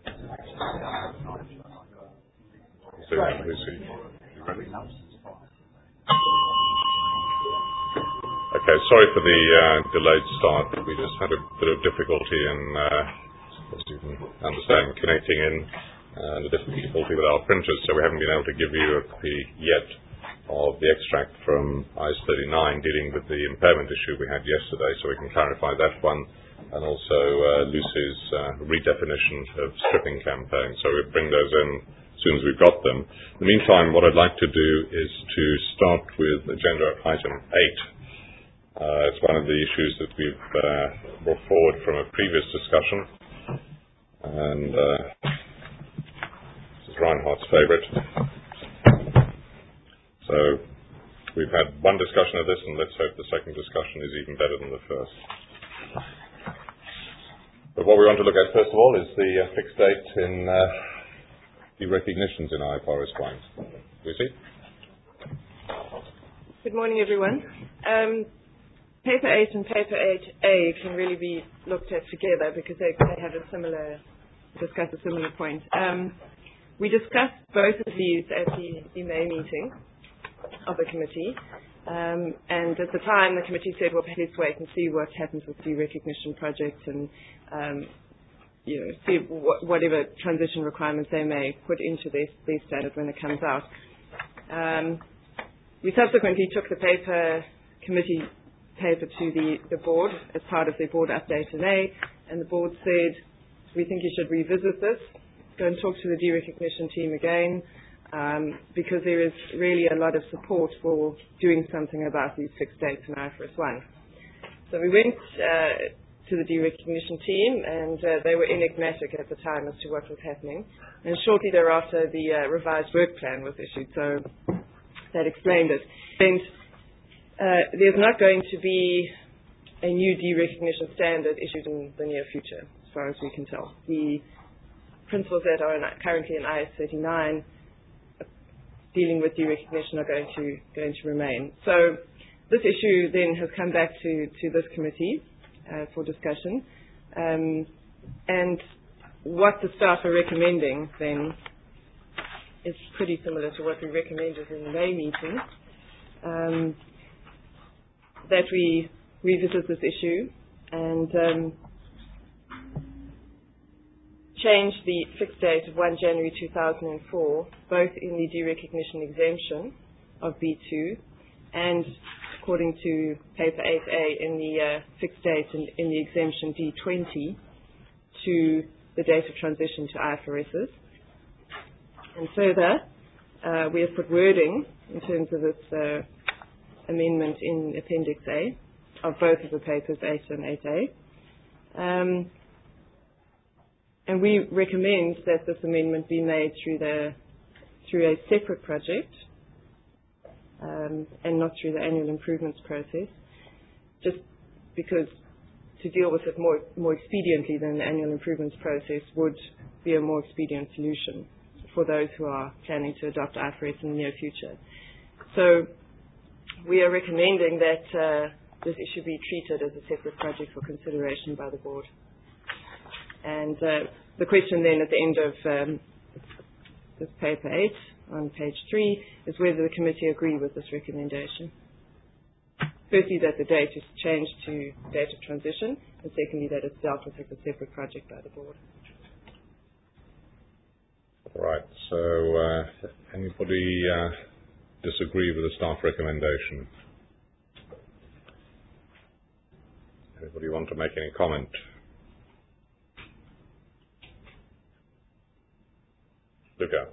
So, Lucy, you ready? Okay, sorry for the delayed start. We just had a bit of difficulty in, as you can understand, connecting in, and a difficulty with our printers, so we haven't been able to give you a copy yet of the extract from IAS 39 dealing with the impairment issue we had yesterday, so we can clarify that one, and also Lucy's redefinition of stripping campaign. So we'll bring those in as soon as we've got them. In the meantime, what I'd like to do is to start with agenda item 8. It's one of the issues that we've brought forward from a previous discussion, and this is Reinhardt's favourite. So we've had one discussion of this, and let's hope the second discussion is even better than the first. But what we want to look at first of all is the fixed date in derecognitions in IFRS 1. Lucy? Good morning, everyone. Paper 8 and Paper 8A can really be looked at together because they have discuss a similar point. We discussed both of these at the May meeting of the committee, and at the time the committee said, well, let's wait and see what happens with the recognition project and see whatever transition requirements they may put into their standard when it comes out. We subsequently took the committee paper to the board as part of the board update today, and the board said, we think you should revisit this, go and talk to the derecognition team again, because there is really a lot of support for doing something about these fixed dates in IFRS 1. So we went to the derecognition team, and they were enigmatic at the time as to what was happening. And shortly thereafter, the revised work plan was issued, so that explained it. And there's not going to be a new derecognition standard issued in the near future, as far as we can tell. The principles that are currently in IAS 39 dealing with derecognition are going to remain. So this issue then has come back to this committee for discussion, and what the staff are recommending then is pretty similar to what we recommended in the May meeting. That we revisit this issue and change the fixed date of 1 January 2004, both in the derecognition exemption of B2 and, according to Paper 8A, in the fixed date in the exemption D20 to the date of transition to IFRSs. And further, we have put wording in terms of this amendment in Appendix A of both of the papers 8 and 8A. And we recommend that this amendment be made through a separate project and not through the annual improvements process, just because to deal with it more expediently than the annual improvements process would be a more expedient solution for those who are planning to adopt IFRS in the near future. So we are recommending that this issue be treated as a separate project for consideration by the board. And the question then at the end of this paper 8 on page 3 is whether the committee agree with this recommendation. Firstly, that the date is changed to date of transition, and secondly, that it's dealt with as a separate project by the board. Right. So anybody disagree with the staff recommendation? Anybody want to make any comment? Luca.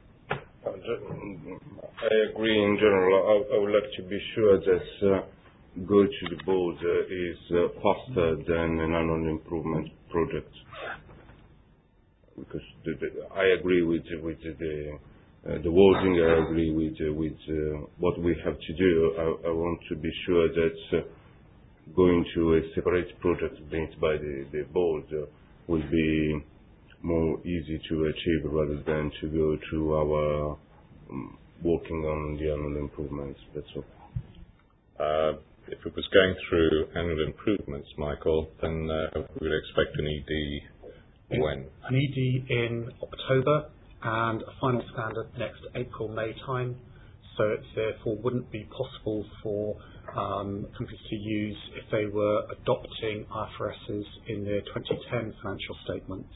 I agree in general. I would like to be sure that go to the board is faster than an annual improvement project. Because I agree with the wording, I agree with what we have to do. I want to be sure that going to a separate project made by the board will be more easy to achieve rather than to go through our working on the annual improvements. That's all. If it was going through annual improvements, Michael, then we would expect an ED when? An ED in October and a final standard next April, May time. So it therefore wouldn't be possible for companies to use if they were adopting IFRSs in their 2010 financial statements.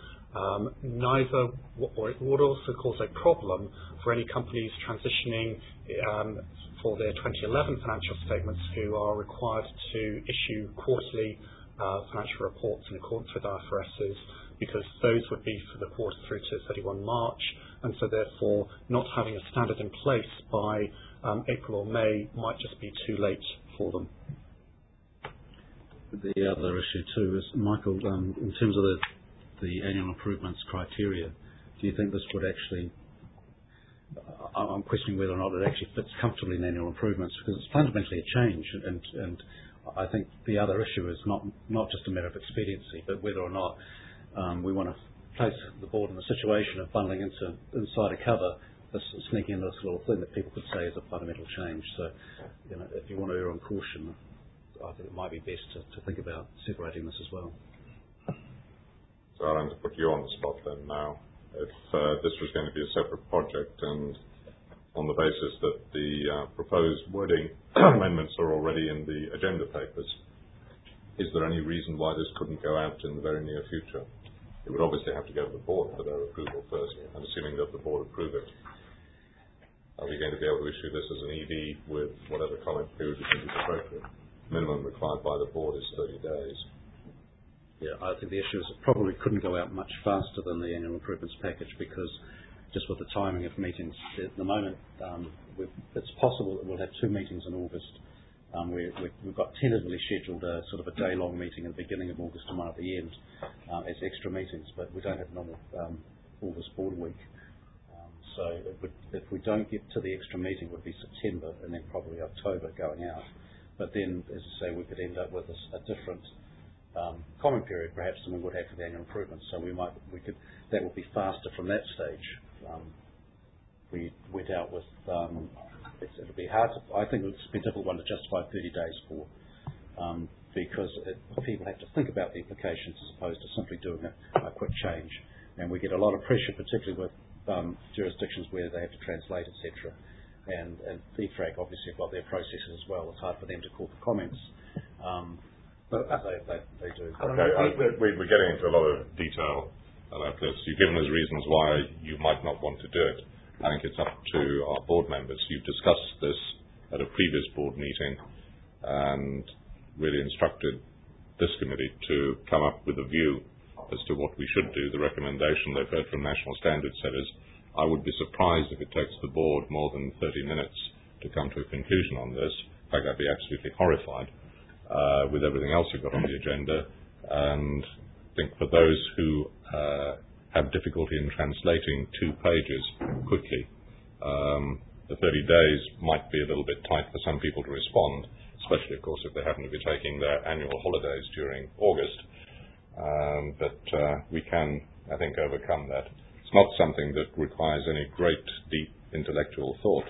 Or it would also cause a problem for any companies transitioning for their 2011 financial statements who are required to issue quarterly financial reports in accordance with IFRSs, because those would be for the quarter through to 31 March, and so therefore not having a standard in place by April or May might just be too late for them. The other issue too is, Michael, in terms of the annual improvements criteria, do you think this would actually, I'm questioning whether or not it actually fits comfortably in annual improvements, because it's fundamentally a change, and I think the other issue is not just a matter of expediency, but whether or not we want to place the board in the situation of bundling inside a cover, sneaking in this little thing that people could say is a fundamental change. So, if you want to err on caution, I think it might be best to think about separating this as well. So I'll have to put you on the spot then now. If this was going to be a separate project, and on the basis that the proposed wording amendments are already in the agenda papers, is there any reason why this couldn't go out in the very near future? It would obviously have to go to the board for their approval first, and assuming that the board approve it, are we going to be able to issue this as an ED with whatever comment period you think is appropriate? Minimum required by the board is 30 days. Yeah, I think the issue is it probably couldn't go out much faster than the annual improvements package, because just with the timing of meetings at the moment, it's possible that we'll have 2 meetings in August. We've got tentatively scheduled a sort of a day-long meeting at the beginning of August and one at the end as extra meetings, but we don't have normal August board week. So if we don't get to the extra meeting, it would be September and then probably October going out. But then, as I say, we could end up with a different comment period perhaps than we would have for the annual improvements. So that would be faster from that stage. We dealt with it'll be hard to, I think it's a difficult one to justify 30 days for, because people have to think about the implications as opposed to simply doing a quick change. And we get a lot of pressure, particularly with jurisdictions where they have to translate, etc. And EFRAG obviously have got their processes as well. It's hard for them to call for comments. But they do. Okay, we're getting into a lot of detail about this. You've given us reasons why you might not want to do it. I think it's up to our board members. You've discussed this at a previous board meeting and really instructed this committee to come up with a view as to what we should do. The recommendation they've heard from National Standard Setters, I would be surprised if it takes the board more than 30 minutes to come to a conclusion on this. In fact, I'd be absolutely horrified with everything else you've got on the agenda. And I think for those who have difficulty in translating 2 pages quickly, the 30 days might be a little bit tight for some people to respond, especially, of course, if they happen to be taking their annual holidays during August. But we can, I think, overcome that. It's not something that requires any great, deep intellectual thought.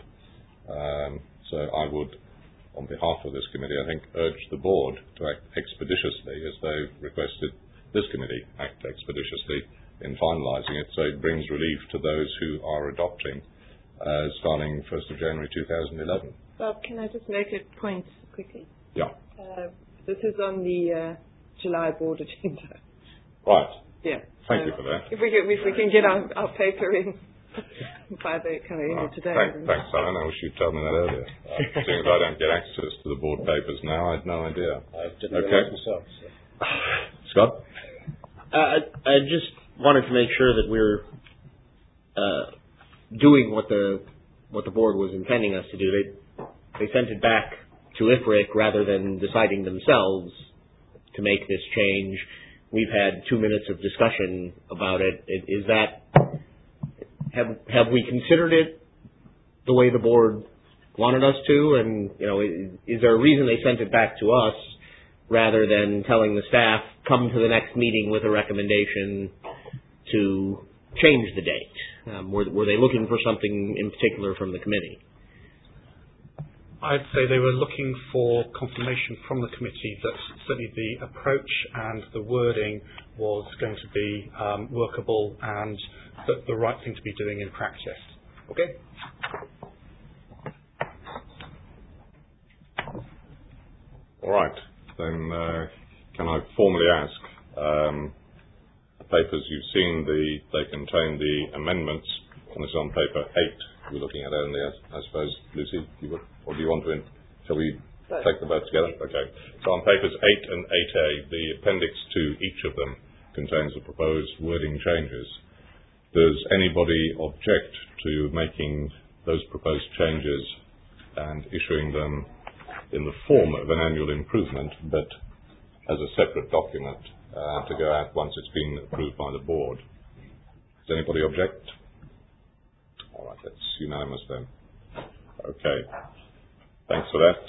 So I would, on behalf of this committee, I think, urge the board to act expeditiously, as they've requested this committee act expeditiously in finalising it, so it brings relief to those who are adopting starting 1st of January 2011. Bob, can I just make a point quickly? Yeah. This is on the July board agenda. Right. Yeah. Thank you for that. If we can get our paper in by the kind of end of today. Thanks, Alan. I wish you'd told me that earlier. Seeing as I don't get access to the board papers now, I had no idea. I didn't realise myself. So. Scott? I just wanted to make sure that we're doing what the board was intending us to do. They sent it back to IFRIC rather than deciding themselves to make this change. We've had 2 minutes of discussion about it. Is that have we considered it the way the board wanted us to? And is there a reason they sent it back to us rather than telling the staff, come to the next meeting with a recommendation to change the date? Were they looking for something in particular from the committee? I'd say they were looking for confirmation from the committee that certainly the approach and the wording was going to be workable and the right thing to be doing in practice. Okay? All right. Then can I formally ask, the papers you've seen, they contain the amendments, and it's on paper 8 we're looking at only, I suppose, Lucy, or do you want to, shall we take the vote together? Okay. So on papers 8 and 8A, the appendix to each of them contains the proposed wording changes. Does anybody object to making those proposed changes and issuing them in the form of an annual improvement, but as a separate document to go out once it's been approved by the board? Does anybody object? All right, that's unanimous then. Okay. Thanks for that.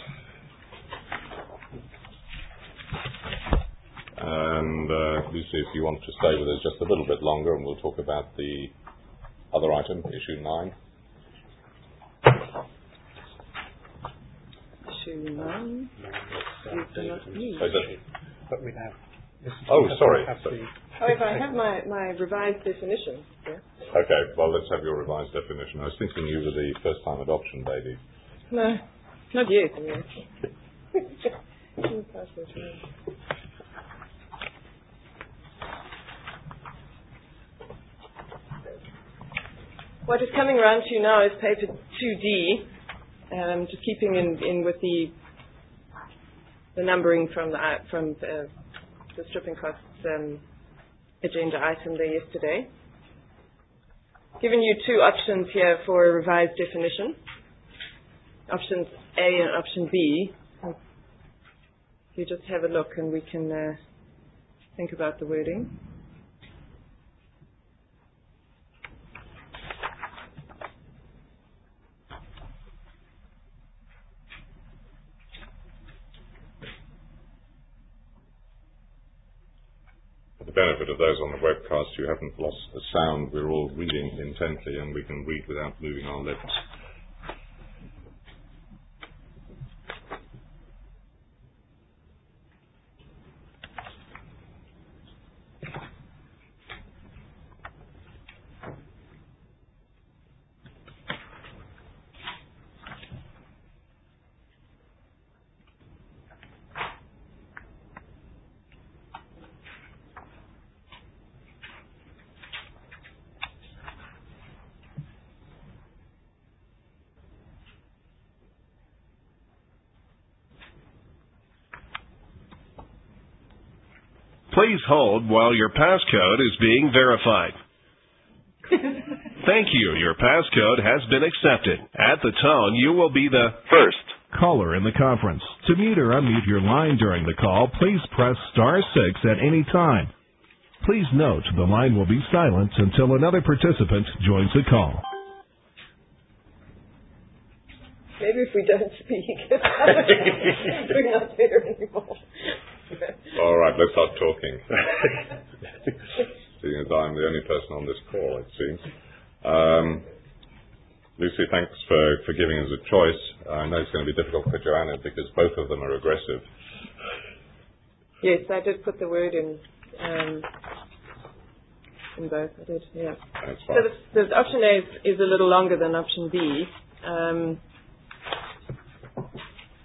And Lucy, if you want to stay with us just a little bit longer, and we'll talk about the other item, issue 9. Issue 9. But we have. Oh, sorry. However, I have my revised definition. Yeah? Okay, well, let's have your revised definition. I was thinking you were the first-time adoption baby. No, not yet. Anyway. What is coming around to you now is paper 2D, just keeping in with the numbering from the stripping costs agenda item there yesterday. Given you 2 options here for a revised definition, options A and option B. You just have a look and we can think about the wording. For the benefit of those on the webcast, you haven't lost the sound. We're all reading intently and we can read without moving our lips. Please hold while your passcode is being verified. Thank you. Your passcode has been accepted. At the tone, you will be the first caller in the conference. To mute or unmute your line during the call, please press *6 at any time. Please note the line will be silent until another participant joins the call. Maybe if we don't speak, we're not there anymore. All right, let's start talking. Seeing as I'm the only person on this call, it seems. Lucy, thanks for giving us a choice. I know it's going to be difficult for Joanna because both of them are aggressive. Yes, I did put the word in both. I did, yeah. That's fine. So the option A is a little longer than option B.